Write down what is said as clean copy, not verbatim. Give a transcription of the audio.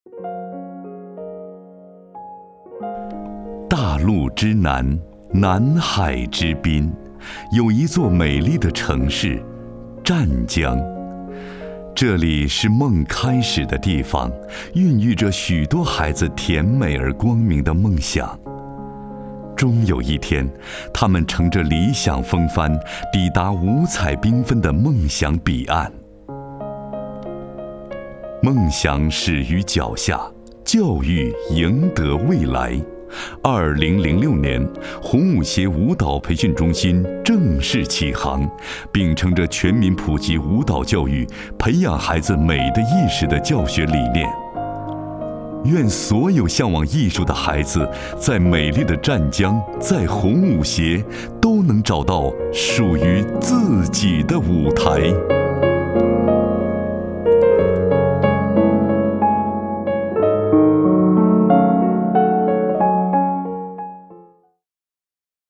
大陆之南，南海之滨，有一座美丽的城市——湛江。这里是梦开始的地方，孕育着许多孩子甜美而光明的梦想。终有一天，他们乘着理想风帆，抵达五彩缤纷的梦想彼岸。梦想始于脚下，教育赢得未来。2006年，红舞协舞蹈培训中心正式启航，秉承着全民普及舞蹈教育、培养孩子美的意识的教学理念。愿所有向往艺术的孩子，在美丽的湛江，在红舞协，都能找到属于自己的舞台。